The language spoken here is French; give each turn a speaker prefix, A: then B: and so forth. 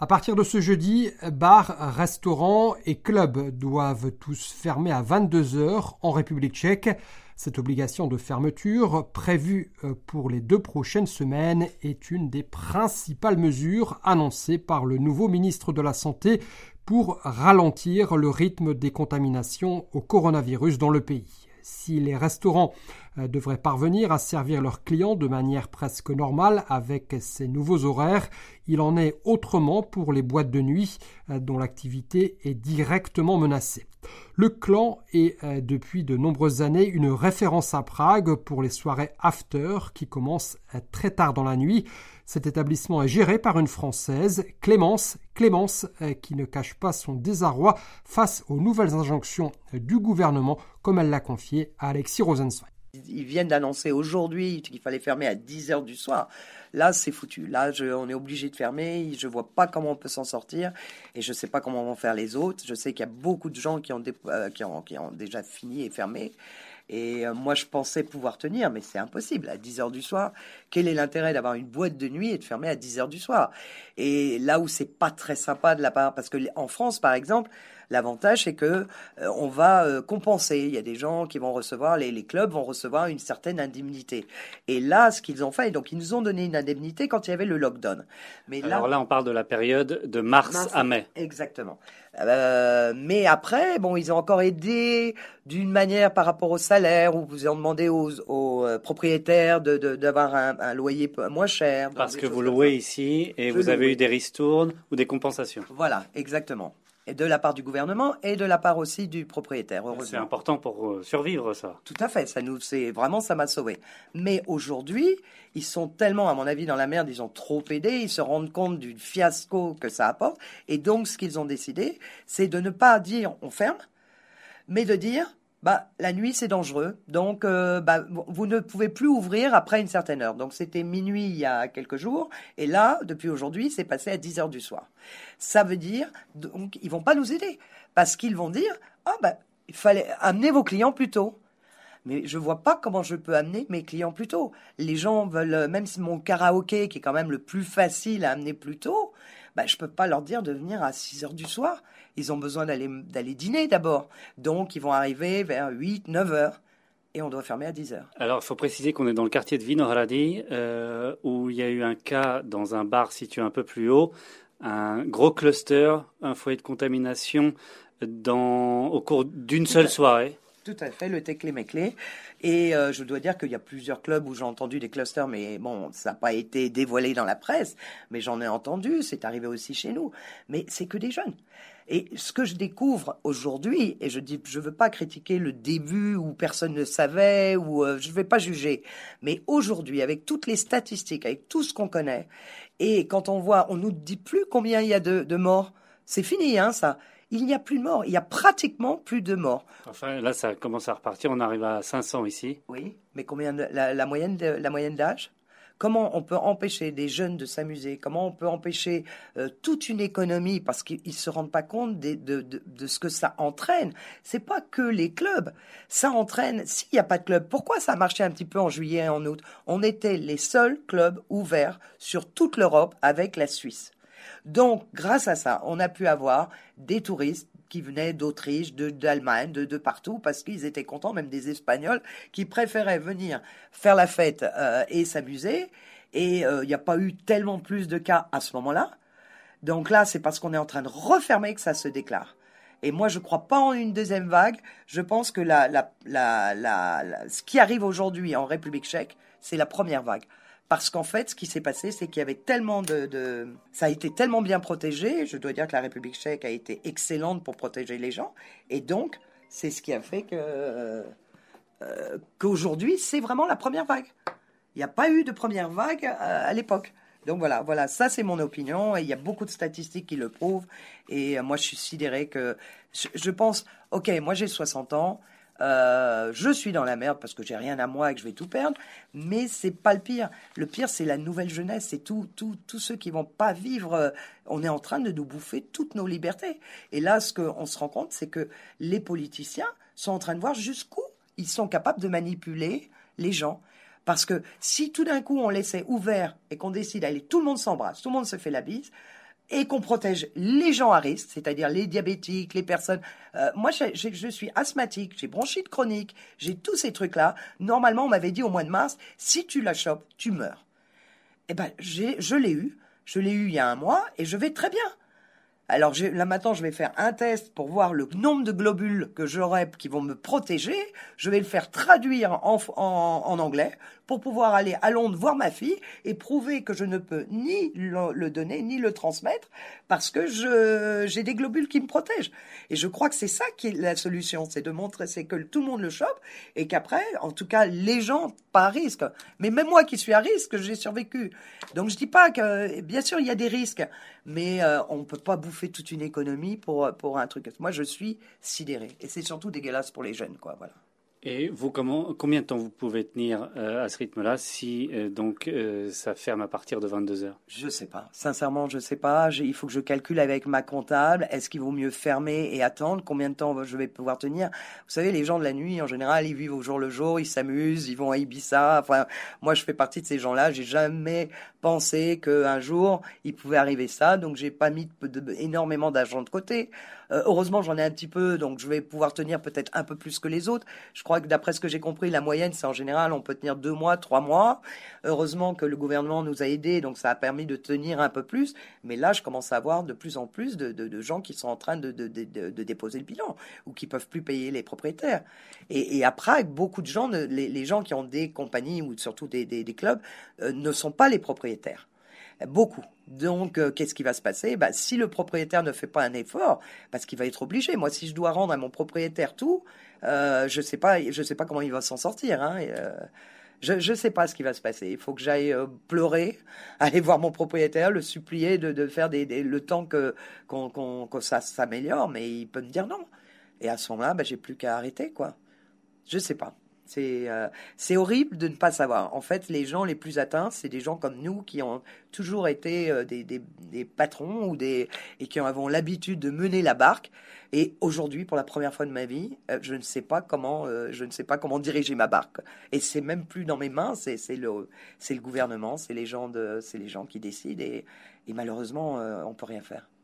A: À partir de ce jeudi, bars, restaurants et clubs doivent tous fermer à 22 heures en République tchèque. Cette obligation de fermeture, prévue pour les 2 prochaines semaines, est une des principales mesures annoncées par le nouveau ministre de la Santé pour ralentir le rythme des contaminations au coronavirus dans le pays. Si les restaurants devraient parvenir à servir leurs clients de manière presque normale avec ces nouveaux horaires, il en est autrement pour les boîtes de nuit dont l'activité est directement menacée. Le Clan est depuis de nombreuses années une référence à Prague pour les soirées after qui commencent très tard dans la nuit. Cet établissement est géré par une Française, Clémence, qui ne cache pas son désarroi face aux nouvelles injonctions du gouvernement, comme elle l'a confié à Alexis Rosenzweig.
B: Ils viennent d'annoncer aujourd'hui qu'il fallait fermer à 10 heures du soir. Là, c'est foutu. Là, on est obligé de fermer. Je vois pas comment on peut s'en sortir. Et je sais pas comment vont faire les autres. Je sais qu'il y a beaucoup de gens qui ont déjà fini et fermé. Et moi, je pensais pouvoir tenir, mais c'est impossible. À 10 heures du soir, quel est l'intérêt d'avoir une boîte de nuit et de fermer à 10 heures du soir? Et là où c'est pas très sympa de la part, parce que en France, par exemple, l'avantage, c'est que on va compenser. Il y a des gens qui vont recevoir, les clubs vont recevoir une certaine indemnité. Et là, ce qu'ils ont fait, donc ils nous ont donné une indemnité quand il y avait le lockdown.
C: Mais alors là, on parle de la période de mars à mai.
B: Exactement. Mais après, bon, ils ont encore aidé d'une manière par rapport au salaire, où vous ont demandé aux propriétaires d'avoir un loyer moins cher.
C: Parce que vous louez ici et vous avez eu des ristournes ou des compensations.
B: Voilà, exactement. Et de la part du gouvernement et de la part aussi du propriétaire.
C: C'est important pour survivre, ça.
B: Tout à fait. Ça m'a sauvé. Mais aujourd'hui, ils sont tellement, à mon avis, dans la merde, ils ont trop aidé, ils se rendent compte du fiasco que ça apporte. Et donc, ce qu'ils ont décidé, c'est de ne pas dire on ferme, mais de dire la nuit c'est dangereux, donc vous ne pouvez plus ouvrir après une certaine heure. Donc c'était minuit il y a quelques jours, et là, depuis aujourd'hui, c'est passé à 10 heures du soir. Ça veut dire, donc ils vont pas nous aider, parce qu'ils vont dire, il fallait amener vos clients plus tôt. Mais je vois pas comment je peux amener mes clients plus tôt. Les gens veulent, même si mon karaoké, qui est quand même le plus facile à amener plus tôt, je peux pas leur dire de venir à 6 heures du soir. Ils ont besoin d'aller dîner d'abord. Donc, ils vont arriver vers 8, 9 heures. Et on doit fermer à 10 heures.
C: Alors, il faut préciser qu'on est dans le quartier de Vinohrady, où il y a eu un cas dans un bar situé un peu plus haut. Un gros cluster, un foyer de contamination au cours d'une seule soirée.
B: Tout à fait, le Tekle-Mekle. Et je dois dire qu'il y a plusieurs clubs où j'ai entendu des clusters, mais bon, ça n'a pas été dévoilé dans la presse, mais j'en ai entendu, c'est arrivé aussi chez nous. Mais c'est que des jeunes. Et ce que je découvre aujourd'hui, et je veux pas critiquer le début où personne ne savait, ou je vais pas juger, mais aujourd'hui, avec toutes les statistiques, avec tout ce qu'on connaît, et quand on voit, on nous dit plus combien il y a de morts. C'est fini, ça. Il n'y a plus de morts. Il y a pratiquement plus de morts.
C: Enfin, là, ça commence à repartir. On arrive à 500 ici.
B: Oui, mais combien la moyenne d'âge? Comment on peut empêcher des jeunes de s'amuser? Comment on peut empêcher toute une économie? Parce qu'ils ne se rendent pas compte de ce que ça entraîne. C'est pas que les clubs. Ça entraîne, s'il n'y a pas de club, pourquoi ça a marché un petit peu en juillet et en août? On était les seuls clubs ouverts sur toute l'Europe avec la Suisse. Donc, grâce à ça, on a pu avoir des touristes qui venaient d'Autriche, d'Allemagne, de partout, parce qu'ils étaient contents, même des Espagnols, qui préféraient venir faire la fête et s'amuser. Et il n'y a pas eu tellement plus de cas à ce moment-là. Donc là, c'est parce qu'on est en train de refermer que ça se déclare. Et moi, je ne crois pas en une deuxième vague. Je pense que ce qui arrive aujourd'hui en République tchèque, c'est la première vague. Parce qu'en fait, ce qui s'est passé, c'est qu'il y avait tellement ça a été tellement bien protégé. Je dois dire que la République tchèque a été excellente pour protéger les gens. Et donc, c'est ce qui a fait qu'aujourd'hui, c'est vraiment la première vague. Il n'y a pas eu de première vague à l'époque. Donc voilà, ça c'est mon opinion. Et il y a beaucoup de statistiques qui le prouvent. Et moi, je suis sidéré que... Je pense, ok, moi j'ai 60 ans. Je suis dans la merde parce que j'ai rien à moi et que je vais tout perdre, mais c'est pas le pire. Le pire, c'est la nouvelle jeunesse, c'est tous ceux qui vont pas vivre. On est en train de nous bouffer toutes nos libertés. Et là, ce qu'on se rend compte, c'est que les politiciens sont en train de voir jusqu'où ils sont capables de manipuler les gens. Parce que si tout d'un coup on laissait ouvert et qu'on décide, allez, tout le monde s'embrasse, tout le monde se fait la bise, et qu'on protège les gens à risque, c'est-à-dire les diabétiques, les personnes. Moi, je suis asthmatique, j'ai bronchite chronique, j'ai tous ces trucs-là. Normalement, on m'avait dit au mois de mars, si tu la chopes, tu meurs. Eh ben, je l'ai eu. Je l'ai eu il y a un mois et je vais très bien. Alors là maintenant, je vais faire un test pour voir le nombre de globules que j'aurai qui vont me protéger. Je vais le faire traduire en anglais pour pouvoir aller à Londres voir ma fille et prouver que je ne peux ni le donner ni le transmettre parce que j'ai des globules qui me protègent. Et je crois que c'est ça qui est la solution, c'est de montrer, c'est que tout le monde le chope et qu'après, en tout cas, les gens pas à risque. Mais même moi qui suis à risque, j'ai survécu. Donc je dis pas que, bien sûr, il y a des risques, mais on peut pas bouffer toute une économie pour un truc. Moi, je suis sidéré. Et c'est surtout dégueulasse pour les jeunes, quoi. Voilà.
C: Et vous, combien de temps vous pouvez tenir à ce rythme-là si ça ferme à partir de 22 heures?
B: Je sais pas. Sincèrement, je sais pas. Il faut que je calcule avec ma comptable. Est-ce qu'il vaut mieux fermer et attendre? Combien de temps je vais pouvoir tenir? Vous savez, les gens de la nuit, en général, ils vivent au jour le jour, ils s'amusent, ils vont à Ibiza. Enfin, moi, je fais partie de ces gens-là. J'ai jamais pensé qu'un jour, il pouvait arriver ça. Donc, j'ai pas mis énormément d'argent de côté. Heureusement, j'en ai un petit peu, donc je vais pouvoir tenir peut-être un peu plus que les autres. Je crois que d'après ce que j'ai compris, la moyenne, c'est en général, on peut tenir 2 mois, 3 mois. Heureusement que le gouvernement nous a aidés, donc ça a permis de tenir un peu plus. Mais là, je commence à voir de plus en plus de gens qui sont en train de déposer le bilan ou qui peuvent plus payer les propriétaires. Et à Prague, beaucoup de gens, les gens qui ont des compagnies ou surtout des clubs, ne sont pas les propriétaires. Beaucoup. Donc, qu'est-ce qui va se passer? Si le propriétaire ne fait pas un effort, parce qu'il va être obligé. Moi, si je dois rendre à mon propriétaire tout, je sais pas comment il va s'en sortir. Hein, je sais pas ce qui va se passer. Il faut que j'aille pleurer, aller voir mon propriétaire, le supplier de faire le temps que ça s'améliore, mais il peut me dire non. Et à ce moment-là, j'ai plus qu'à arrêter, quoi. Je sais pas. C'est horrible de ne pas savoir. En fait, les gens les plus atteints, c'est des gens comme nous qui ont toujours été des patrons et qui avons l'habitude de mener la barque. Et aujourd'hui, pour la première fois de ma vie, je ne sais pas comment diriger ma barque. Et c'est même plus dans mes mains. C'est le gouvernement, c'est les gens qui décident. Et malheureusement, on peut rien faire.